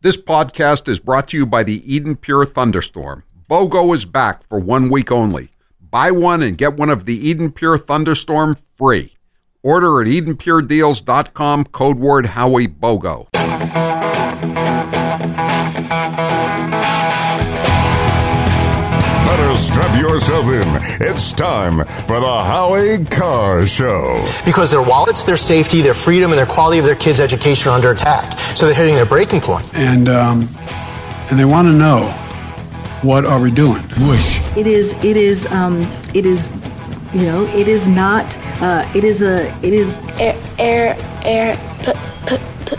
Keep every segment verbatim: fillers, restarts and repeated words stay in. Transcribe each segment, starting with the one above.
This podcast is brought to you by the Eden Pure Thunderstorm. BOGO is back for one week only. Buy one and get one of the Eden Pure Thunderstorm free. Order at eden pure deals dot com, code word Howie BOGO. Better strap yourself in. It's time for the Howie Carr Show. Because their wallets, their safety, their freedom, and their quality of their kids' education are under attack. So they're hitting their breaking point. And um, and they want to know, what are we doing? Whoosh. It is. It is. Um. It is. You know. It is not. Uh. It is a. It is. Air. Air. Air. P- p-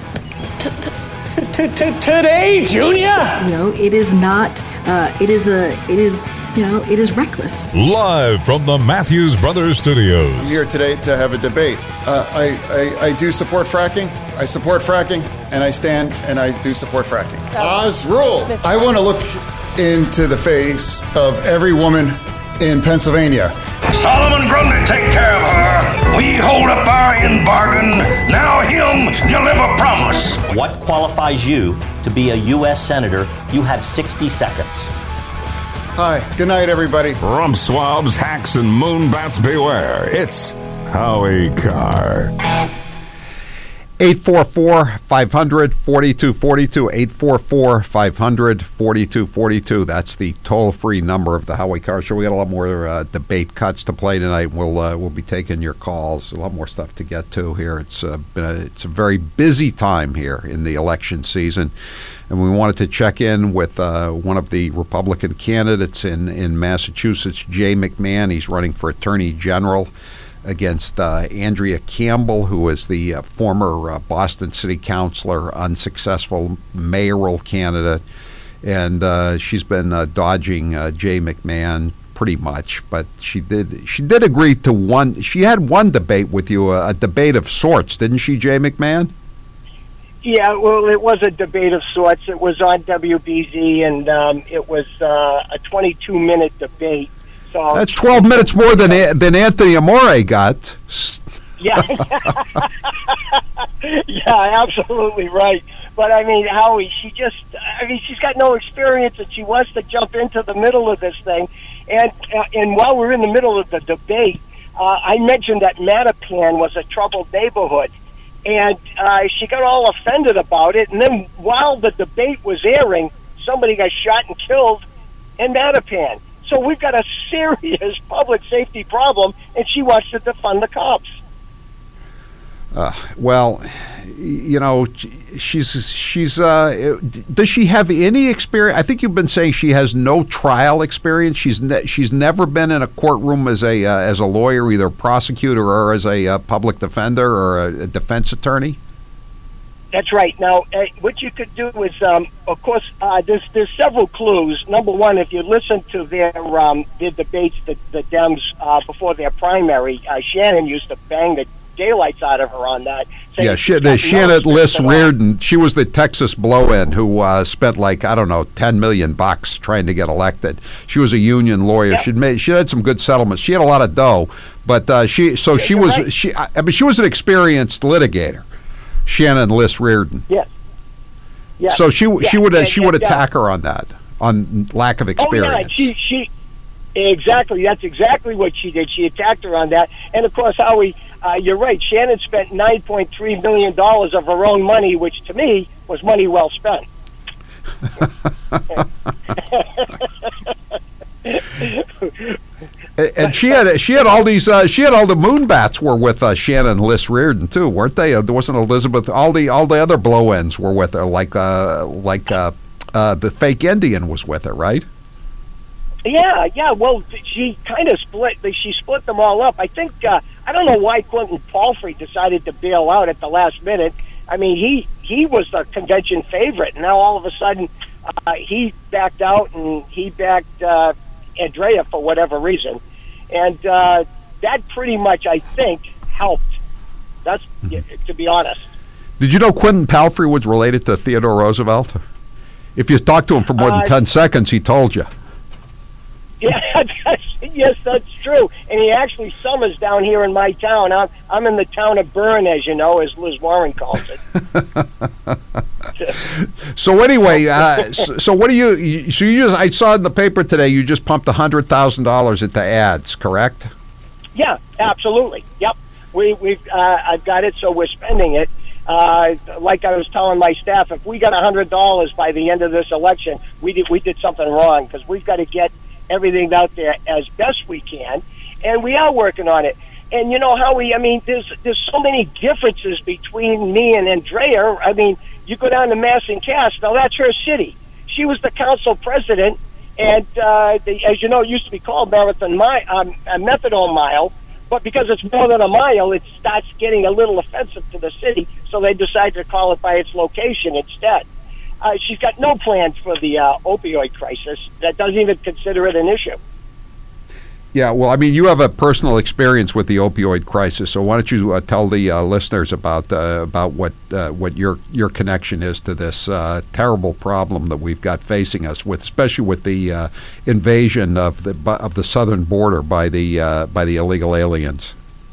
p- p- Today, Junior. You know. It is not. Uh. It is a. It is. You know. It is reckless. Live from the Matthews Brothers Studios. I'm here today to have a debate. Uh, I, I I do support fracking. I support fracking, and I stand and I do support fracking. Oz rule. I want to look into the face of every woman in Pennsylvania. Solomon Grundy take care of her. We hold up our end bargain. Now him deliver promise. What qualifies you to be a U S Senator? You have sixty seconds. Hi, good night, everybody. Rump swabs, hacks, and moonbats beware. It's Howie Carr. eight four four, five hundred, four two four two, eight four four, five hundred, four two four two. That's the toll-free number of the Howie Carr Show. We got a lot more uh, debate cuts to play tonight. We'll uh, we'll be taking your calls. A lot more stuff to get to here. It's uh, been a, it's a very busy time here in the election season, and we wanted to check in with uh, one of the Republican candidates in in Massachusetts, Jay McMahon. He's running for Attorney General against uh, Andrea Campbell, who is the uh, former uh, Boston City Councilor, unsuccessful mayoral candidate. And uh, she's been uh, dodging uh, Jay McMahon pretty much, but she did she did agree to one. She had one debate with you, a, a debate of sorts, didn't she, Jay McMahon? Yeah, well, it was a debate of sorts. It was on W B Z, and um, it was uh, a twenty-two minute debate. So that's twelve minutes more than than Anthony Amore got. Yeah, yeah, absolutely right. But I mean, Howie, she just—I mean, she's got no experience, and she wants to jump into the middle of this thing. And uh, and while we're in the middle of the debate, uh, I mentioned that Mattapan was a troubled neighborhood, and uh, she got all offended about it. And then while the debate was airing, somebody got shot and killed in Mattapan. So we've got a serious public safety problem, and she wants to defund the cops. Uh, well, you know, she's she's. Uh, does she have any experience? I think you've been saying she has no trial experience. She's ne- she's never been in a courtroom as a uh, as a lawyer, either prosecutor or as a uh, public defender or a, a defense attorney. That's right. Now, uh, what you could do is, um, of course, uh, there's there's several clues. Number one, if you listen to their um, their debates, the, the Dems uh, before their primary, uh, Shannon used to bang the daylights out of her on that. Yeah, she, the Shannon Liss Reardon, she was the Texas blow-in who uh, spent like, I don't know, ten million bucks trying to get elected. She was a union lawyer. Yep. She'd made, she had some good settlements. She had a lot of dough, but uh, she so yeah, she was right. she I mean she was an experienced litigator. Shannon Liss Reardon. Yes. Yeah. So she yeah. she would and, she would and, attack uh, her on that, on lack of experience. Oh yeah, she she exactly. That's exactly what she did. She attacked her on that, and of course, Howie, uh, you're right. Shannon spent nine point three million dollars of her own money, which to me was money well spent. And she had she had all these uh, she had all the moonbats were with uh, Shannon Liss Reardon too, weren't they? Uh, there wasn't Elizabeth. All the all the other blow-ins were with her, like uh, like uh, uh, the fake Indian was with her, right? Yeah, yeah. Well, she kind of split. She split them all up. I think uh, I don't know why Quentin Palfrey decided to bail out at the last minute. I mean, he he was the convention favorite, and now all of a sudden uh, he backed out and he backed uh, Andrea for whatever reason. And uh, that pretty much, I think, helped. That's mm-hmm. to be honest. Did you know Quentin Palfrey was related to Theodore Roosevelt? If you talked to him for more than uh, ten seconds, he told you. Yeah, that's, yes, that's true. And he actually summers down here in my town. I'm, I'm in the town of Byrne, as you know, as Liz Warren calls it. So anyway, uh, so, so what do you, you? So you just? I saw in the paper today you just pumped a hundred thousand dollars into ads, correct? Yeah, absolutely. Yep, we we've uh, I've got it, so we're spending it. Uh, like I was telling my staff, if we got a hundred dollars by the end of this election, we did we did something wrong, because we've got to get everything out there as best we can, and we are working on it. And you know how we, I mean, there's there's so many differences between me and Andrea. I mean, you go down to Mass and Cass, now that's her city. She was the council president, and uh, the, as you know, it used to be called Marathon Mile, um, Methadone Mile, but because it's more than a mile, it starts getting a little offensive to the city, so they decided to call it by its location instead. Uh, she's got no plans for the uh, opioid crisis. That doesn't even consider it an issue. Yeah, well, I mean, you have a personal experience with the opioid crisis, so why don't you uh, tell the uh, listeners about uh, about what uh, what your your connection is to this uh, terrible problem that we've got facing us, with especially with the uh, invasion of the of the southern border by the uh, by the illegal aliens.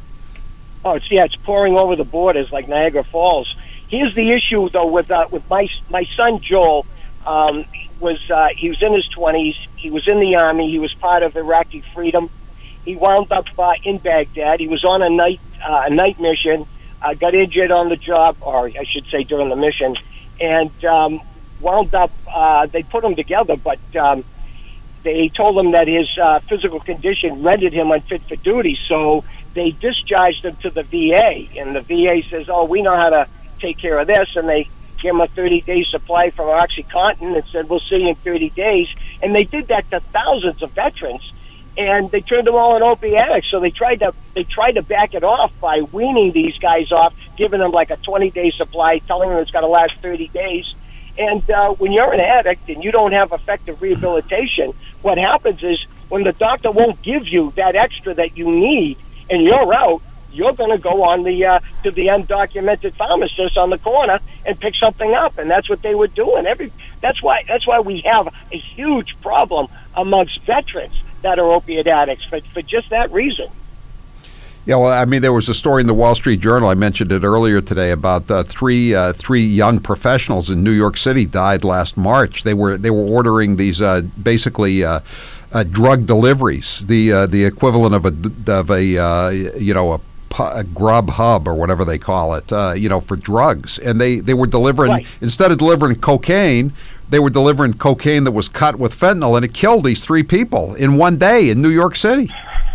Oh, it's, yeah, it's pouring over the borders like Niagara Falls. Here's the issue, though, with uh, with my my son Joel. Um, was uh, he was in his twenties. He was in the Army. He was part of Iraqi Freedom. He wound up uh, in Baghdad. He was on a night uh, a night mission, uh, got injured on the job, or I should say during the mission, and um, wound up, uh, they put him together, but um, they told him that his uh, physical condition rendered him unfit for duty, so they discharged him to the V A, and the V A says, oh, we know how to take care of this, and they gave him a thirty-day supply from OxyContin and said, we'll see you in thirty days. And they did that to thousands of veterans, and they turned them all in opiate addicts. So they tried to they tried to back it off by weaning these guys off, giving them like a twenty-day supply, telling them it's got to last thirty days. And uh, when you're an addict and you don't have effective rehabilitation, what happens is when the doctor won't give you that extra that you need and you're out, you're going to go on the uh, to the undocumented pharmacist on the corner and pick something up, and that's what they were doing. Every that's why that's why we have a huge problem amongst veterans that are opiate addicts for for just that reason. Yeah, well, I mean, there was a story in the Wall Street Journal. I mentioned it earlier today about uh, three uh, three young professionals in New York City died last March. They were they were ordering these uh, basically. Uh, Uh, drug deliveries, the uh, the equivalent of a of a uh, you know a, a grub hub or whatever they call it, uh, you know, for drugs, and they, they were delivering right. Instead of delivering cocaine, they were delivering cocaine that was cut with fentanyl, and it killed these three people in one day in New York City.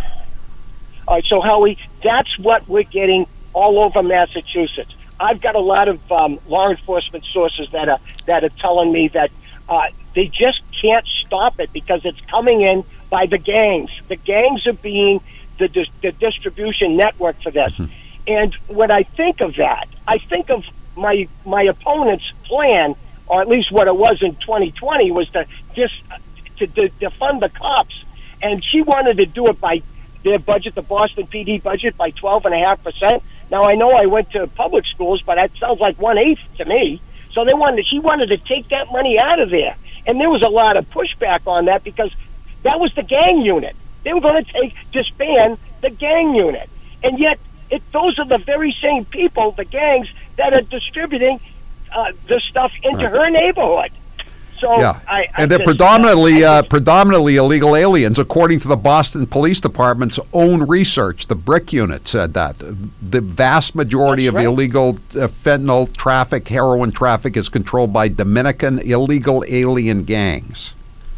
All right, so Howie, that's what we're getting all over Massachusetts. I've got a lot of um, law enforcement sources that are that are telling me that. Uh, They just can't stop it because it's coming in by the gangs. The gangs are being the, dis- the distribution network for this. Mm-hmm. And when I think of that, I think of my my opponent's plan, or at least what it was in twenty twenty, was to just to, to defund the cops. And she wanted to do it by their budget, the Boston P D budget, by twelve point five percent. Now, I know I went to public schools, but that sounds like one-eighth to me. So they wanted, she wanted to take that money out of there. And there was a lot of pushback on that because that was the gang unit. They were going to take disband the gang unit. And yet, it, those are the very same people, the gangs, that are distributing uh, this stuff into right. her neighborhood. So yeah. I, I and they're just, predominantly uh, uh, predominantly illegal aliens, according to the Boston Police Department's own research. The BRIC unit said that the vast majority of right. illegal uh, fentanyl traffic, heroin traffic, is controlled by Dominican illegal alien gangs.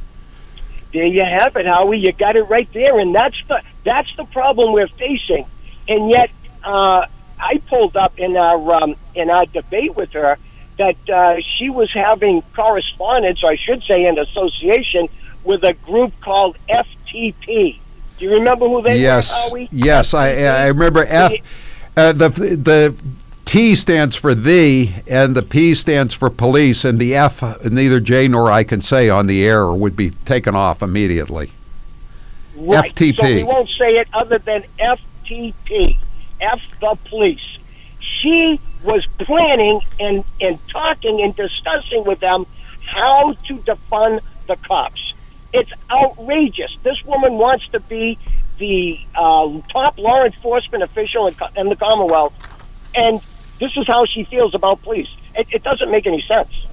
There you have it, Howie. You got it right there, and that's the that's the problem we're facing. And yet, uh, I pulled up in our um, in our debate with her that uh, she was having correspondence, or I should say an association, with a group called F T P. Do you remember who they yes. were, Howie? Yes, I, I remember F. Uh, the the T stands for thee, and the P stands for police, and the F, neither Jay nor I can say on the air, or would be taken off immediately. Right. F T P. So we won't say it other than F T P, F the police. She was planning and, and talking and discussing with them how to defund the cops. It's outrageous. This woman wants to be the uh, top law enforcement official in, in the Commonwealth, and this is how she feels about police. It, it doesn't make any sense.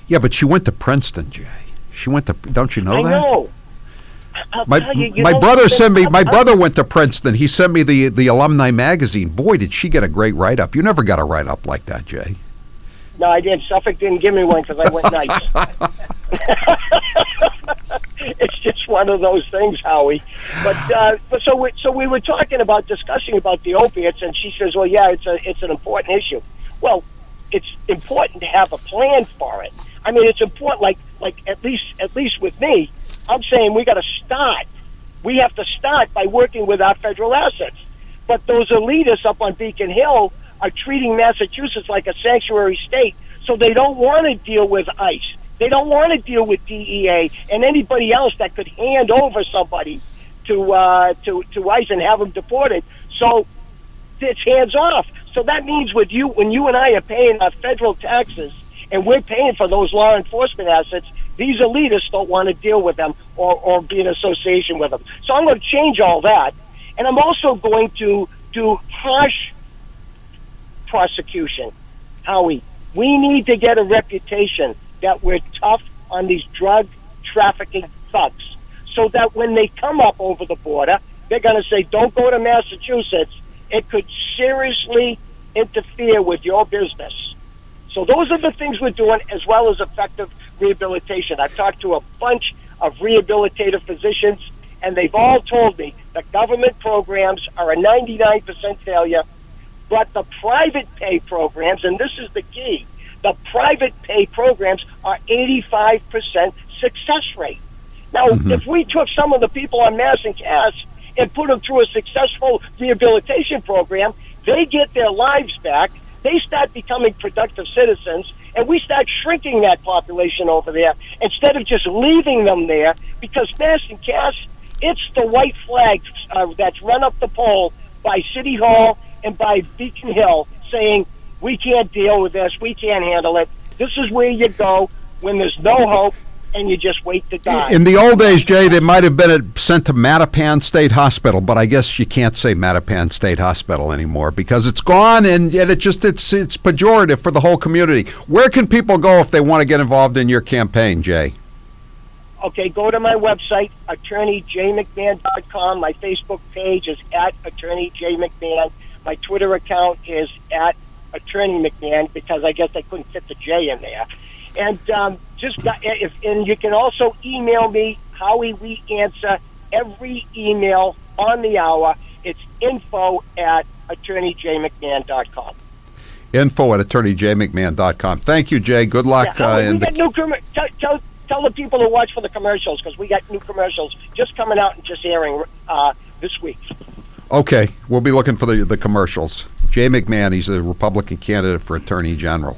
Yeah, but she went to Princeton, Jay. She went to, don't you know I that? know. I'll My, tell you, you my know, brother sent me, I'm- my I'm- brother went to Princeton. He sent me the, the alumni magazine. Boy, did she get a great write-up. You never got a write-up like that, Jay. No, I did. Suffolk didn't give me one because I went nice. It's just one of those things, Howie. But uh, but so we, so we were talking about discussing about the opiates, and she says, "Well, yeah, it's a it's an important issue." Well, it's important to have a plan for it. I mean, it's important. Like like at least at least with me, I'm saying we got to start. We have to start by working with our federal assets. But those elitists up on Beacon Hill are treating Massachusetts like a sanctuary state, so they don't want to deal with ICE. They don't want to deal with D E A and anybody else that could hand over somebody to uh, to to ICE and have them deported. So it's hands off. So that means with you, when you and I are paying our federal taxes and we're paying for those law enforcement assets, these elitists don't want to deal with them or, or be in association with them. So I'm going to change all that, and I'm also going to do harsh prosecution. Howie, we need to get a reputation that we're tough on these drug trafficking thugs, so that when they come up over the border, they're going to say, don't go to Massachusetts. It could seriously interfere with your business. So those are the things we're doing, as well as effective rehabilitation. I've talked to a bunch of rehabilitative physicians, and they've all told me that government programs are a ninety-nine percent failure. But the private pay programs, and this is the key, the private pay programs are eighty-five percent success rate. Now, mm-hmm. if we took some of the people on Mass and Cass and put them through a successful rehabilitation program, they get their lives back, they start becoming productive citizens, and we start shrinking that population over there instead of just leaving them there, because Mass and Cass, it's the white flag uh, that's run up the pole by City Hall and by Beacon Hill saying, we can't deal with this, we can't handle it. This is where you go when there's no hope and you just wait to die. In the old days, Jay, they might have been sent to Mattapan State Hospital, but I guess you can't say Mattapan State Hospital anymore because it's gone, and yet it just it's it's pejorative for the whole community. Where can people go if they want to get involved in your campaign, Jay? Okay, go to my website, attorney j mcmahon dot com. My Facebook page is at attorney j mcmahon. My Twitter account is at Attorney McMahon, because I guess I couldn't fit the J in there. And um, just got, if, and you can also email me, Howie. We answer every email on the hour. It's info at attorney j mcmahon dot com. Info at attorney j mcmahon dot com. Thank you, Jay. Good luck. Yeah, Howie, uh, in we the... got new com- tell, tell, tell the people to watch for the commercials, because we got new commercials just coming out and just airing uh, this week. Okay, we'll be looking for the, the commercials. Jay McMahon, he's a Republican candidate for Attorney General.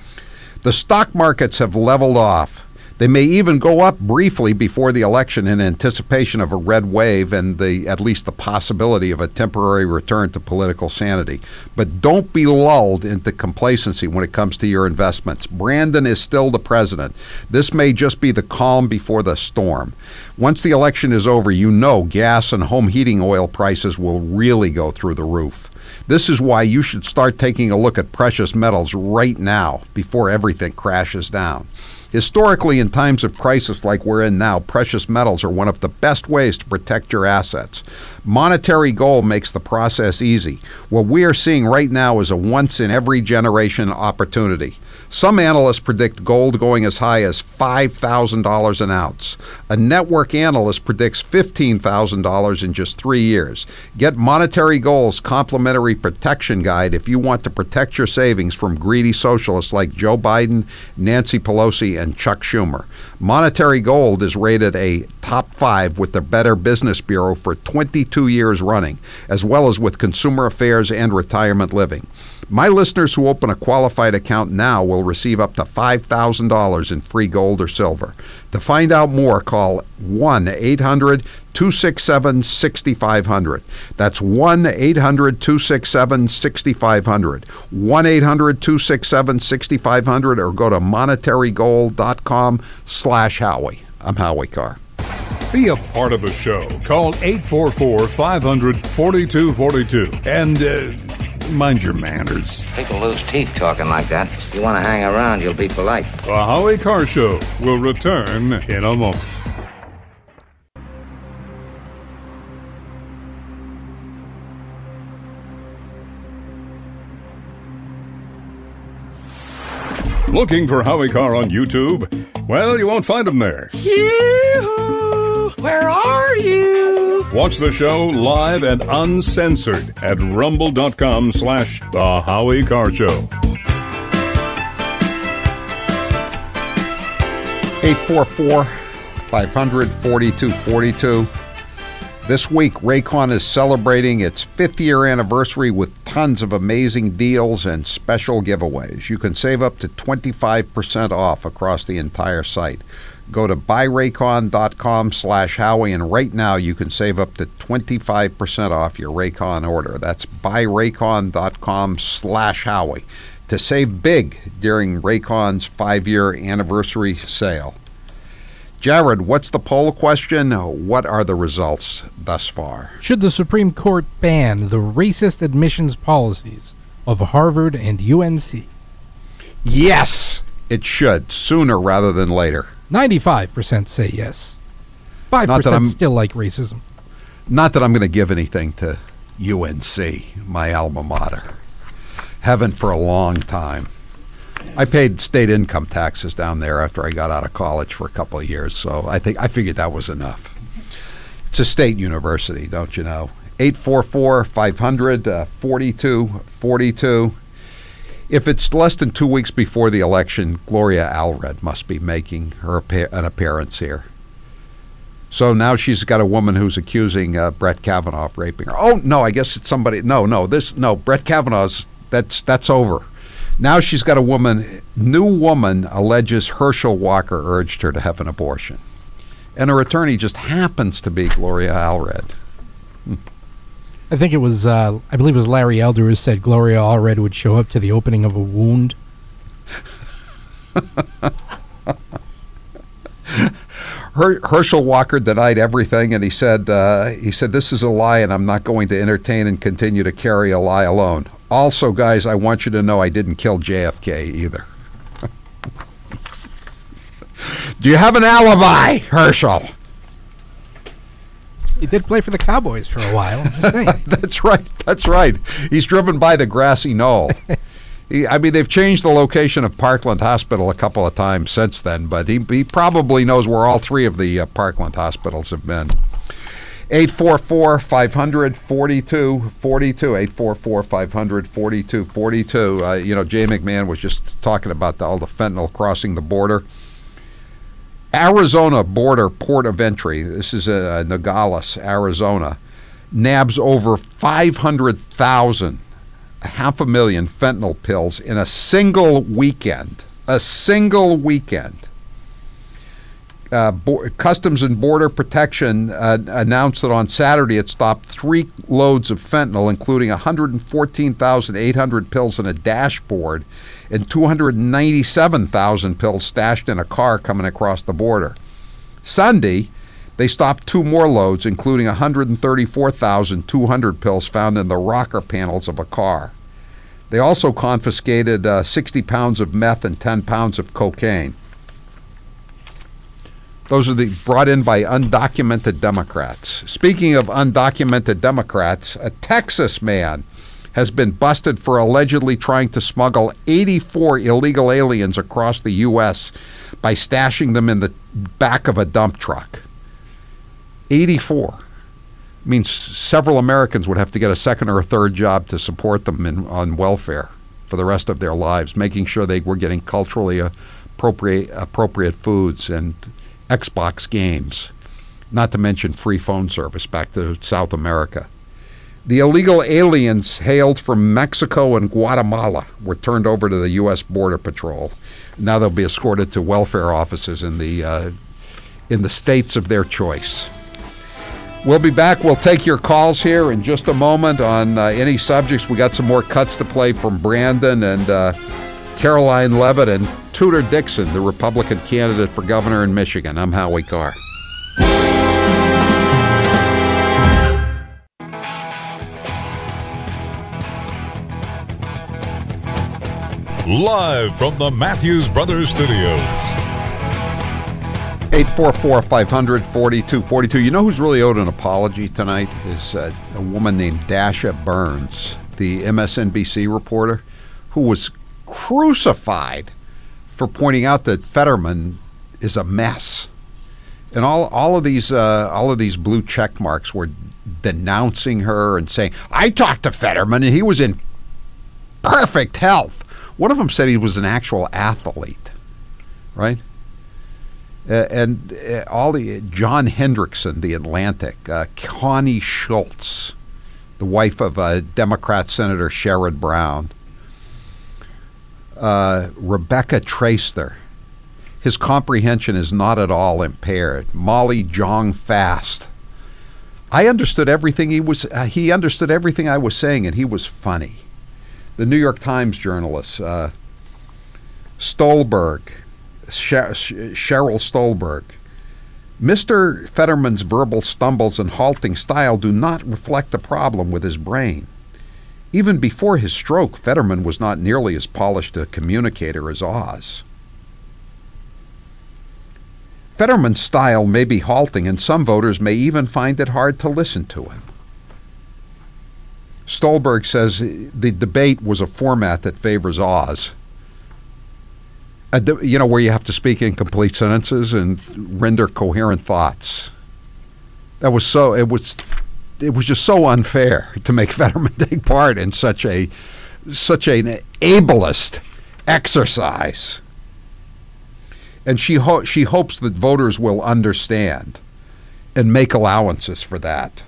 The stock markets have leveled off. They may even go up briefly before the election in anticipation of a red wave and the at least the possibility of a temporary return to political sanity. But don't be lulled into complacency when it comes to your investments. Brandon is still the president. This may just be the calm before the storm. Once the election is over, you know gas and home heating oil prices will really go through the roof. This is why you should start taking a look at precious metals right now before everything crashes down. Historically, in times of crisis like we're in now, precious metals are one of the best ways to protect your assets. Monetary gold makes the process easy. What we are seeing right now is a once-in-every-generation opportunity. Some analysts predict gold going as high as five thousand dollars an ounce. A network analyst predicts fifteen thousand dollars in just three years. Get Monetary Gold's complimentary protection guide if you want to protect your savings from greedy socialists like Joe Biden, Nancy Pelosi, and Chuck Schumer. Monetary Gold is rated a top five with the Better Business Bureau for twenty-two years running, as well as with Consumer Affairs and Retirement Living. My listeners who open a qualified account now will receive up to five thousand dollars in free gold or silver. To find out more, call one eight hundred two six seven six five zero zero. That's one eight hundred two six seven six five zero zero. one eight hundred two six seven six five zero zero or go to monetary gold dot com slash Howie. I'm Howie Carr. Be a part of the show. Call eight four four, five hundred, forty-two forty-two and uh, mind your manners. People lose teeth talking like that. If you want to hang around, you'll be polite. The Howie Carr Show will return in a moment. Looking for Howie Carr on YouTube? Well, you won't find him there. Yoo-hoo! Where are you? Watch the show live and uncensored at rumble.com slash The Howie Carr Show. eight four four, five hundred, forty-two forty-two. This week, Raycon is celebrating its fifth year anniversary with tons of amazing deals and special giveaways. You can save up to twenty-five percent off across the entire site. Go to buyraycon.com slash Howie, and right now you can save up to twenty-five percent off your Raycon order. That's buyraycon.com slash Howie to save big during Raycon's five-year anniversary sale. Jared, what's the poll question? What are the results thus far? Should the Supreme Court ban the racist admissions policies of Harvard and U N C? Yes, it should, sooner rather than later. ninety-five percent say yes. five percent still like racism. Not that I'm going to give anything to U N C, my alma mater. Haven't for a long time. I paid state income taxes down there after I got out of college for a couple of years, so I think I figured that was enough. It's a state university, don't you know? eight four four, five hundred, forty-two forty-two. If it's less than two weeks before the election, Gloria Allred must be making her an appearance here. So now she's got a woman who's accusing uh, Brett Kavanaugh of raping her. Oh, no, I guess it's somebody. No, no, this, no, Brett Kavanaugh's, that's, that's over. Now she's got a woman, new woman alleges Herschel Walker urged her to have an abortion. And her attorney just happens to be Gloria Allred. Hmm. I think it was, uh, I believe it was Larry Elder who said Gloria Allred would show up to the opening of a wound. Her, Herschel Walker denied everything, and he said, uh, he said, this is a lie, and I'm not going to entertain and continue to carry a lie alone. Also, guys, I want you to know I didn't kill J F K either. Do you have an alibi, Herschel? He did play for the Cowboys for a while. I'm just saying. That's right. That's right. He's driven by the grassy knoll. he, I mean, they've changed the location of Parkland Hospital a couple of times since then, but he, he probably knows where all three of the uh, Parkland hospitals have been. eight four four, five hundred, forty-two forty-two. eight four four, five hundred, forty-two forty-two. Uh, you know, Jay McMahon was just talking about the, all the fentanyl crossing the border. Arizona border port of entry, this is uh, Nogales, Arizona, nabs over five hundred thousand, half a million fentanyl pills in a single weekend. A single weekend. Uh, Bo- Customs and Border Protection uh, announced that on Saturday it stopped three loads of fentanyl, including one hundred fourteen thousand eight hundred pills in a dashboard and two hundred ninety-seven thousand pills stashed in a car coming across the border. Sunday, they stopped two more loads, including one hundred thirty-four thousand two hundred pills found in the rocker panels of a car. They also confiscated uh, sixty pounds of meth and ten pounds of cocaine. Those are the brought in by undocumented Democrats. Speaking of undocumented Democrats, a Texas man has been busted for allegedly trying to smuggle eighty-four illegal aliens across the U S by stashing them in the back of a dump truck. eighty-four. Means several Americans would have to get a second or a third job to support them in, on welfare for the rest of their lives, making sure they were getting culturally appropriate, appropriate foods and Xbox games, not to mention free phone service back to South America. The illegal aliens hailed from Mexico and Guatemala were turned over to the U S Border Patrol. Now they'll be escorted to welfare offices in the uh, in the states of their choice. We'll be back. We'll take your calls here in just a moment on uh, any subjects. We got some more cuts to play from Brandon and uh, Caroline Levitt and Tudor Dixon, the Republican candidate for governor in Michigan. I'm Howie Carr. live from the Matthews Brothers Studios. eight four four, five hundred, forty-two forty-two. You know who's really owed an apology tonight is uh, a woman named Dasha Burns, the M S N B C reporter, who was crucified for pointing out that Fetterman is a mess. And all all of these uh, all of these blue check marks were denouncing her and saying, I talked to Fetterman and he was in perfect health. One of them said he was an actual athlete, right? Uh, and uh, all the John Hendrickson, the Atlantic, uh, Connie Schultz, the wife of uh, Democrat Senator Sherrod Brown, uh, Rebecca Traister. His comprehension is not at all impaired. Molly Jong Fast. I understood everything he was. Uh, he understood everything I was saying, and he was funny. The New York Times journalist uh, Stolberg, Sher- Cheryl Stolberg. Mister Fetterman's verbal stumbles and halting style do not reflect a problem with his brain. Even before his stroke, Fetterman was not nearly as polished a communicator as Oz. Fetterman's style may be halting, and some voters may even find it hard to listen to him. Stolberg says the debate was a format that favors Oz. A de- you know, where you have to speak in complete sentences and render coherent thoughts. That was so. It was. It was just so unfair to make Fetterman take part in such a, such an ableist exercise. And she ho- she hopes that voters will understand and make allowances for that.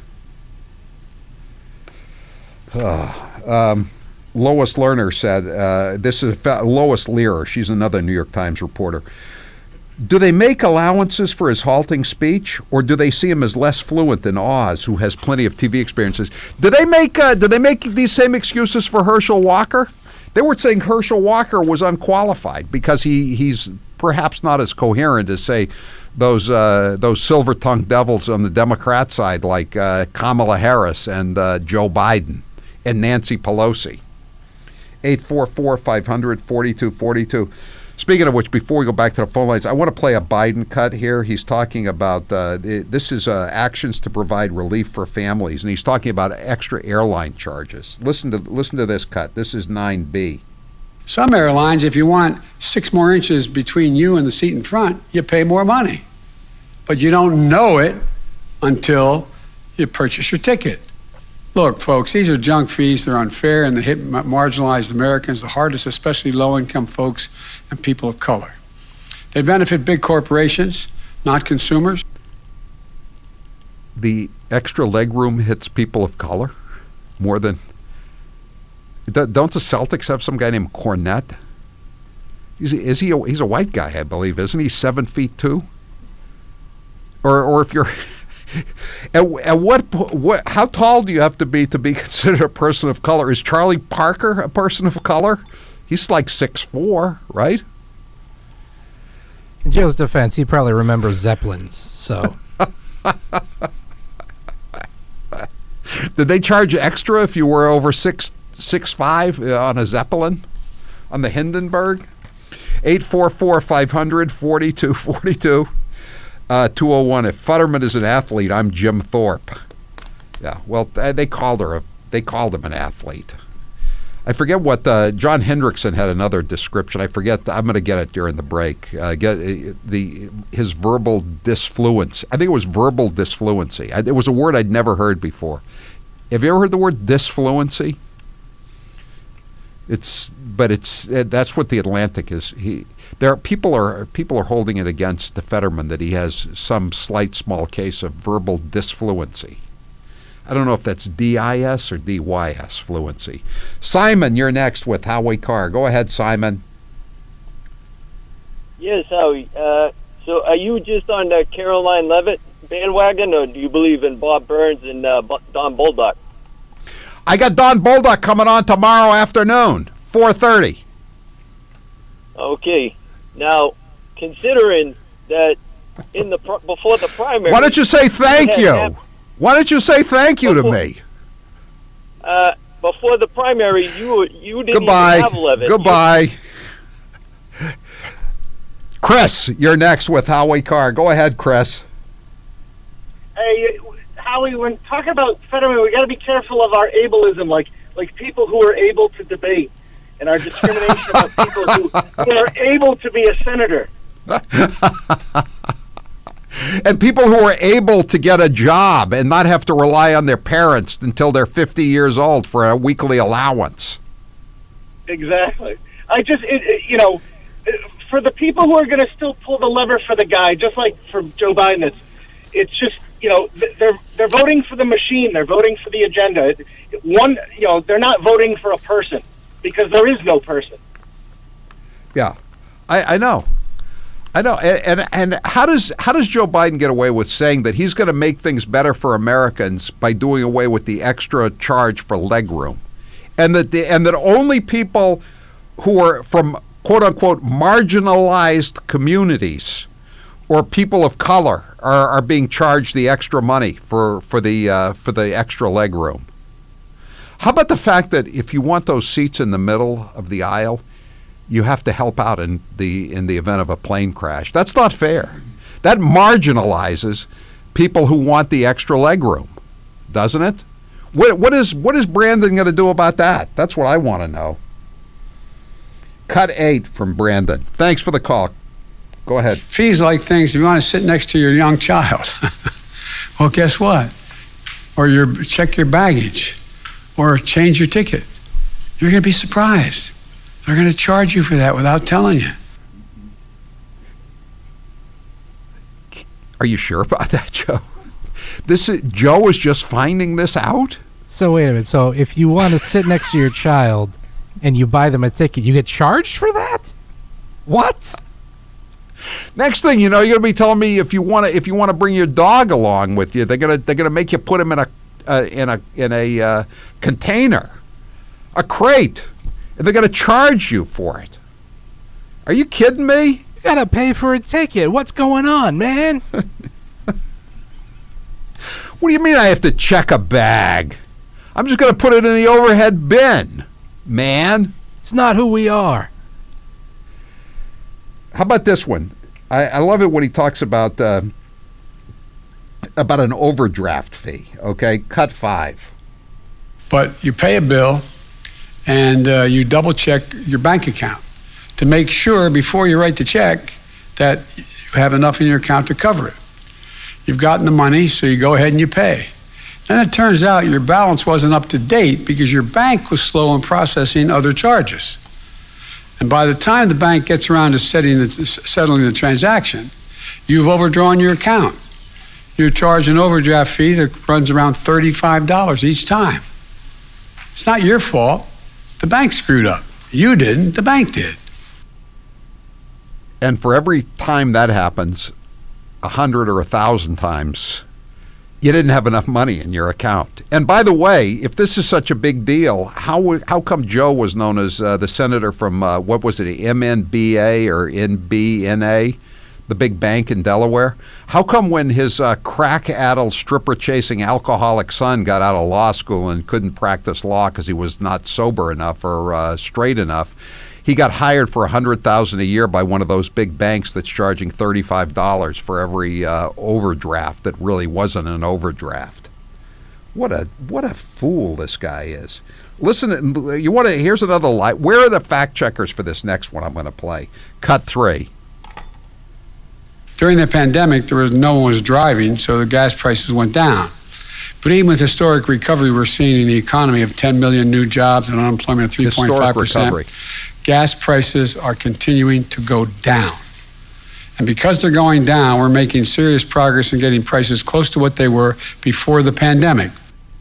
Uh, um, Lois Lerner said, uh, this is fa- Lois Lear, she's another New York Times reporter. Do they make allowances for his halting speech, or do they see him as less fluent than Oz, who has plenty of T V experiences? Do they make uh, do they make these same excuses for Herschel Walker? They were saying Herschel Walker was unqualified because he, he's perhaps not as coherent as, say, those uh, those silver-tongued devils on the Democrat side like uh, Kamala Harris and uh, Joe Biden and Nancy Pelosi. eight four four, five hundred, forty-two forty-two. Speaking of which, before we go back to the phone lines, I want to play a Biden cut here. He's talking about, uh, this is uh, actions to provide relief for families, and he's talking about extra airline charges. Listen to listen to this cut. This is nine B. Some airlines, if you want six more inches between you and the seat in front, you pay more money. But you don't know it until you purchase your ticket. Look, folks, these are junk fees. They're unfair, and they hit marginalized Americans the hardest, especially low-income folks and people of color. They benefit big corporations, not consumers. The extra legroom hits people of color more than... Don't the Celtics have some guy named Cornette? Is he, is he a, he's a white guy, I believe, isn't he? Seven feet two? Or or if you're... At, at what, what? How tall do you have to be to be considered a person of color? Is Charlie Parker a person of color? He's like six foot four, right? In Joe's defense, he probably remembers Zeppelins, so... Did they charge extra if you were over six six five uh, on a Zeppelin, on the Hindenburg? eight four four, five hundred, forty-two forty-two. Uh, two oh one, if Futterman is an athlete, I'm Jim Thorpe. Yeah, well, th- they called her, a, they called him an athlete. I forget what, uh, John Hendrickson had another description. I forget, I'm going to get it during the break. Uh, get uh, the his verbal disfluency. I think it was verbal disfluency. I, it was a word I'd never heard before. Have you ever heard the word disfluency? It's, but it's, uh, that's what the Atlantic is. He, there are people are people are holding it against the Fetterman that he has some slight small case of verbal disfluency. I don't know if that's D I S or D Y S fluency. Simon, you're next with Howie Carr. Go ahead, Simon. Yes, Howie. Uh, so are you just on the Caroline Levitt bandwagon, or do you believe in Bob Burns and uh, Don Bolduc? I got Don Bolduc coming on tomorrow afternoon, four thirty. Okay. Now, considering that in the pr- before the primary... Why don't you say thank you? Hap- Why don't you say thank you before, to me? Uh, before the primary, you you didn't Goodbye. even have Levitt. Goodbye. You, Chris, you're next with Howie Carr. Go ahead, Chris. Hey, Howie, when talking about Fetterman, we got to be careful of our ableism, like like people who are able to debate, and our discrimination of people who, who are able to be a senator. And people who are able to get a job and not have to rely on their parents until they're fifty years old for a weekly allowance. Exactly. I just, it, it, you know, for the people who are going to still pull the lever for the guy, just like for Joe Biden, it's, it's just, you know, they're they're voting for the machine. They're voting for the agenda. One, you know, they're not voting for a person because there is no person. Yeah, I, I know. I know, and, and and how does how does Joe Biden get away with saying that he's going to make things better for Americans by doing away with the extra charge for legroom, and that the, and that only people who are from quote unquote marginalized communities or people of color are, are being charged the extra money for for the uh, for the extra legroom? How about the fact that if you want those seats in the middle of the aisle, you have to help out in the in the event of a plane crash? That's not fair. That marginalizes people who want the extra legroom, doesn't it? What what is what is Brandon going to do about that? That's what I want to know. Cut eight from Brandon. Thanks for the call. Go ahead. Fees like things. If you want to sit next to your young child, well, guess what? Or your check your baggage, or change your ticket. You're going to be surprised. They're going to charge you for that without telling you. Are you sure about that, Joe? This is, Joe is just finding this out? So wait a minute. So if you want to sit next to your child and you buy them a ticket, you get charged for that? What? Next thing you know, you're going to be telling me if you want to if you want to bring your dog along with you, they're going to they're going to make you put him in a uh, in a in a uh, container, a crate. And they're going to charge you for it. Are you kidding me? You gotta pay for a ticket. What's going on, man? What do you mean I have to check a bag? I'm just going to put it in the overhead bin, man. It's not who we are. How about this one? I, I love it when he talks about uh, about an overdraft fee. Okay, cut five. But you pay a bill, and uh, you double check your bank account to make sure before you write the check that you have enough in your account to cover it. You've gotten the money, so you go ahead and you pay. Then it turns out your balance wasn't up to date because your bank was slow in processing other charges. And by the time the bank gets around to setting the, settling the transaction, you've overdrawn your account. You're charged an overdraft fee that runs around thirty-five dollars each time. It's not your fault. The bank screwed up. You didn't. The bank did. And for every time that happens, a hundred or a thousand times, you didn't have enough money in your account. And by the way, if this is such a big deal, how how come Joe was known as uh, the senator from, uh, what was it, M N B A or N B N A, the big bank in Delaware? How come when his uh, crack-addled, stripper-chasing alcoholic son got out of law school and couldn't practice law because he was not sober enough or uh, straight enough, he got hired for one hundred thousand dollars a year by one of those big banks that's charging thirty-five dollars for every uh, overdraft that really wasn't an overdraft? What a what a fool this guy is. Listen, you want to? Here's another lie. Where are the fact checkers for this next one I'm going to play? Cut three. During the pandemic, there was no one was driving, so the gas prices went down. But even with historic recovery we're seeing in the economy of ten million new jobs and unemployment of three point five percent, gas prices are continuing to go down. And because they're going down, we're making serious progress in getting prices close to what they were before the pandemic.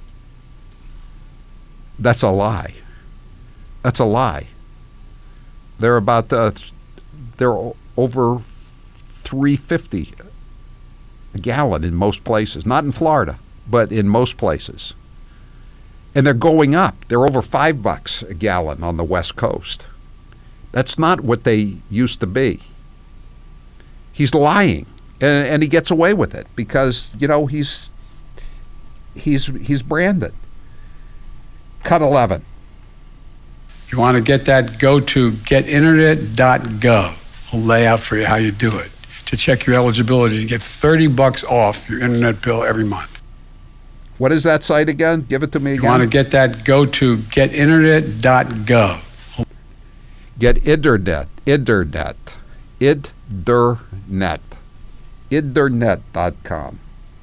That's a lie. That's a lie. They're about, uh, they're over three fifty a gallon in most places. Not in Florida, but in most places. And they're going up. They're over five bucks a gallon on the West Coast. That's not what they used to be. He's lying, and, and he gets away with it because, you know, he's he's he's Brandon. Cut eleven. If you want to get that, go to get internet dot gov. will lay out for you how you do it to check your eligibility to get thirty bucks off your internet bill every month. What is that site again? Give it to me again. You want to get that, go to get internet dot gov. Get internet, internet, internet, internet dot com.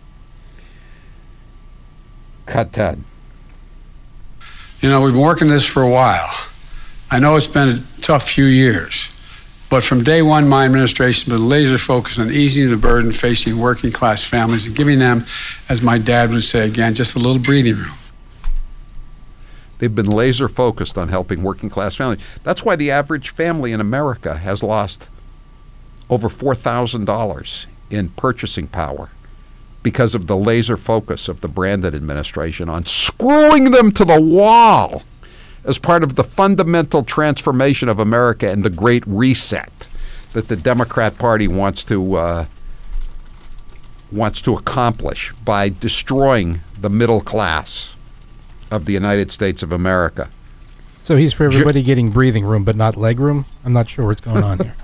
Cut ten. You know, we've been working this for a while. I know it's been a tough few years, but from day one, my administration has been laser focused on easing the burden facing working class families and giving them, as my dad would say again, just a little breathing room. They've been laser focused on helping working class families. That's why the average family in America has lost over four thousand dollars in purchasing power because of the laser focus of the Brandon administration on screwing them to the wall as part of the fundamental transformation of America and the Great Reset that the Democrat Party wants to uh, wants to accomplish by destroying the middle class of the United States of America. So he's for everybody getting breathing room, but not leg room? I'm not sure what's going on here.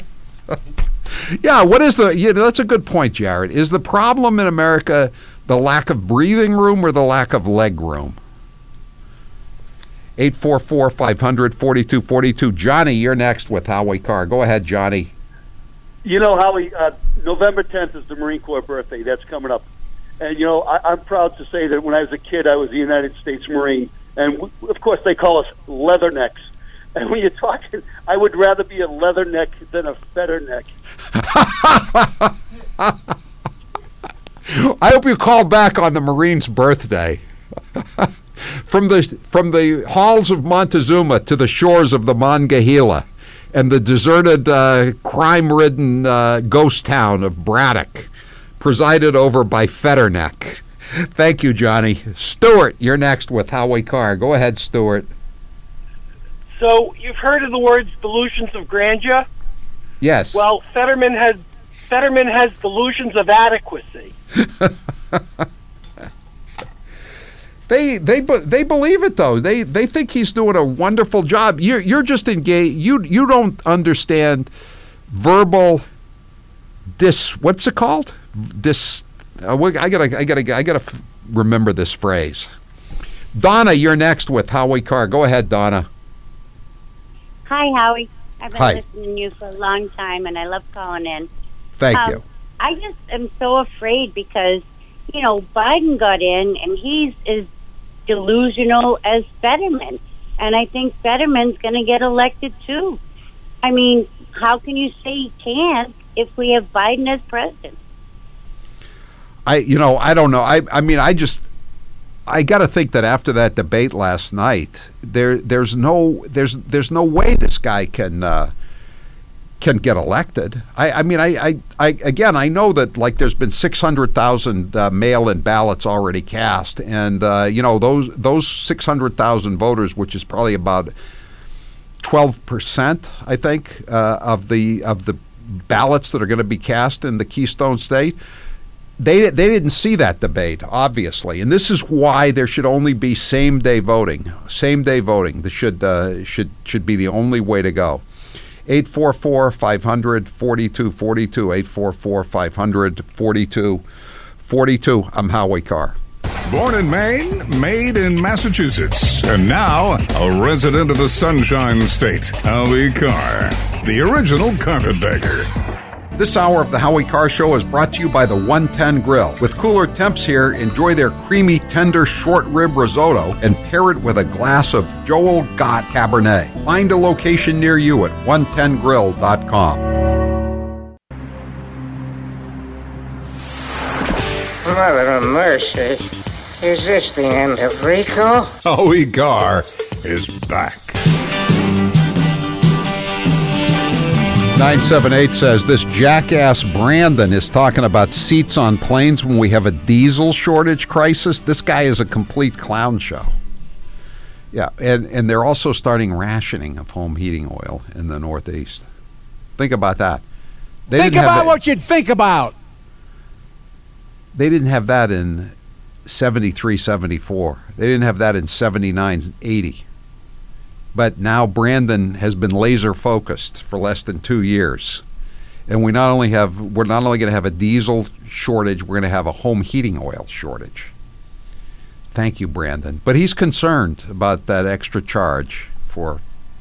Yeah, what is the, yeah, that's a good point, Jared. Is the problem in America the lack of breathing room or the lack of leg room? eight four four, five hundred, forty-two forty-two. Johnny, you're next with Howie Carr. Go ahead, Johnny. You know, Howie, uh, November tenth is the Marine Corps birthday. That's coming up. And, you know, I, I'm proud to say that when I was a kid, I was a United States Marine. And, w- of course, they call us leathernecks. And when you're talking, I would rather be a leatherneck than a fetterneck. I hope you call back on the Marine's birthday. From the from the halls of Montezuma to the shores of the Monongahela and the deserted, uh, crime-ridden uh, ghost town of Braddock, presided over by Fetterneck. Thank you, Johnny. Stuart, you're next with Howie Carr. Go ahead, Stuart. So you've heard of the words delusions of grandeur? Yes. Well, Fetterman has Fetterman has delusions of adequacy. They they they believe it though. They they think he's doing a wonderful job. You're you're just engaged. You you don't understand verbal dis. What's it called? Dis. Uh, I gotta I gotta I gotta f- remember this phrase. Donna, you're next with Howie Carr. Go ahead, Donna. Hi, Howie. I've been Hi. listening to you for a long time, and I love calling in. Thank um, you. I just am so afraid because, you know, Biden got in, and he's as delusional as Fetterman. And I think Fetterman's going to get elected, too. I mean, how can you say he can't if we have Biden as president? I you know I don't know. I I mean I just I got to think that after that debate last night, there there's no there's there's no way this guy can uh, can get elected. I, I mean I, I I again I know that like there's been six hundred thousand uh, mail-in ballots already cast, and uh, you know those those six hundred thousand voters, which is probably about twelve percent, I think, uh, of the of the ballots that are going to be cast in the Keystone State. They they didn't see that debate, obviously, and this is why there should only be same day voting. Same day voting. This should uh, should should be the only way to go. eight four four, five hundred, forty-two forty-two. eight four four, five hundred, forty-two forty-two. I'm Howie Carr. Born in Maine, made in Massachusetts, and now a resident of the Sunshine State, Howie Carr, the original carpetbagger. This hour of the Howie Carr Show is brought to you by the one ten Grill. With cooler temps here, enjoy their creamy, tender short rib risotto and pair it with a glass of Joel Gott Cabernet. Find a location near you at one ten grill dot com. Mother of mercy. Is this the end of Rico? Howie Carr is back. nine seven eight says, this jackass Brandon is talking about seats on planes when we have a diesel shortage crisis. This guy is a complete clown show. Yeah, and, and they're also starting rationing of home heating oil in the Northeast. Think about that. They think didn't have about that, what you'd think about. They didn't have that in seventy-three, seventy-four. They didn't have that in seventy-nine, eighty. But now Brandon has been laser focused for less than two years. And we not only have, we're not only going to have a diesel shortage, we're going to have a home heating oil shortage. Thank you, Brandon. But he's concerned about that extra charge for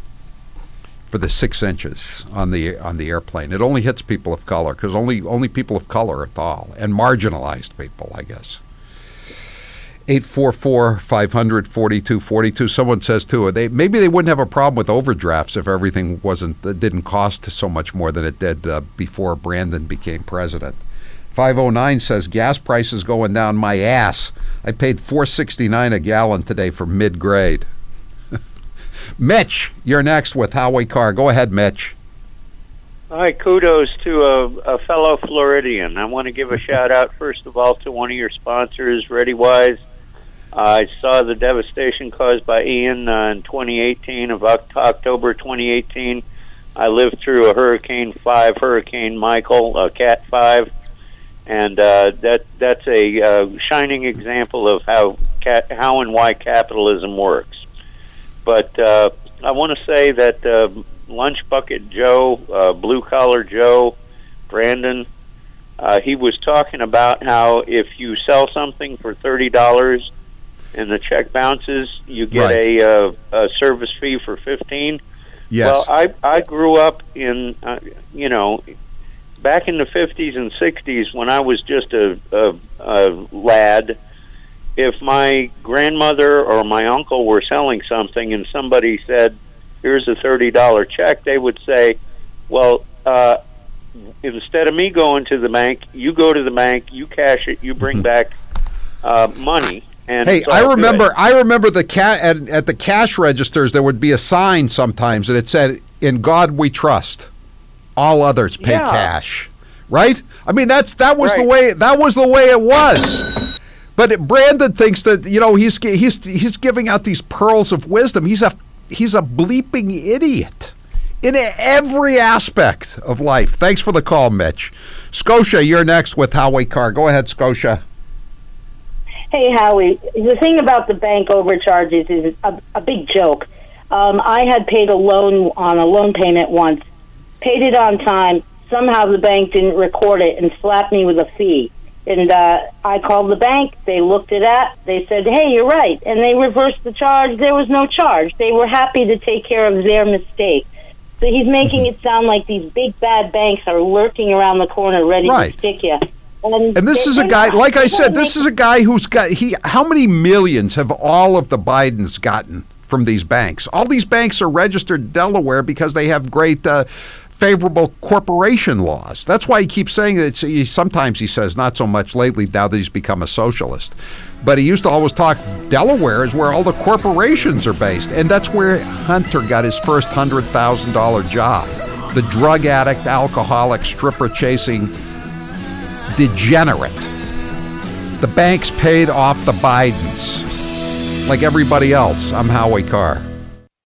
for the six inches on the on the airplane. It only hits people of color because only only people of color are tall and marginalized people, I guess. eight four four, five hundred, forty-two forty-two. Someone says too, they maybe they wouldn't have a problem with overdrafts if everything wasn't didn't cost so much more than it did uh, before Brandon became president. five oh nine says gas prices going down my ass. I paid four sixty-nine a gallon today for mid-grade. Mitch, you're next with Howie Carr. Go ahead, Mitch. Hi, kudos to a, a fellow Floridian. I want to give a shout out, first of all, to one of your sponsors, ReadyWise. Uh, I saw the devastation caused by Ian uh, in twenty eighteen, of October twenty eighteen. I lived through a Hurricane five, Hurricane Michael, a Cat five, and uh, that that's a uh, shining example of how cat, how and why capitalism works. But uh, I want to say that uh, Lunch Bucket Joe, uh, Blue Collar Joe, Brandon, uh, he was talking about how if you sell something for thirty dollars and the check bounces, you get Right. a, uh, a service fee for fifteen dollars. Yes. Well, I, I grew up in, uh, you know, back in the fifties and sixties when I was just a, a, a lad. If my grandmother or my uncle were selling something and somebody said, here's a thirty dollars check, they would say, well, uh, instead of me going to the bank, you go to the bank, you cash it, you bring back uh, money. And Hey, it's all I good. remember I remember the ca- at, at the cash registers there would be a sign sometimes and it said, "In God we trust. All others pay Yeah. cash." Right? I mean, that's that was the Right. way that was the way it was. But it, Brandon thinks that, you know, he's he's he's giving out these pearls of wisdom. He's a he's a bleeping idiot in every aspect of life. Thanks for the call, Mitch. Scotia, you're next with Howie Carr. Go ahead, Scotia. Hey, Howie. The thing about the bank overcharges is a, a big joke. Um, I had paid a loan on a loan payment once, paid it on time. Somehow the bank didn't record it and slapped me with a fee. And uh, I called the bank. They looked it up. They said, hey, you're right. And they reversed the charge. There was no charge. They were happy to take care of their mistake. So he's making it sound like these big, bad banks are lurking around the corner ready Right. to stick you. And, And this they- is a they're guy, not. like I They're said, not this is a guy who's got, he. how many millions have all of the Bidens gotten from these banks? All these banks are registered in Delaware because they have great uh, favorable corporation laws. That's why he keeps saying that. He, sometimes he says, not so much lately now that he's become a socialist. But he used to always talk, Delaware is where all the corporations are based. And that's where Hunter got his first one hundred thousand dollars job. The drug addict, alcoholic, stripper-chasing degenerate. The banks paid off the Bidens. Like everybody else, I'm Howie Carr.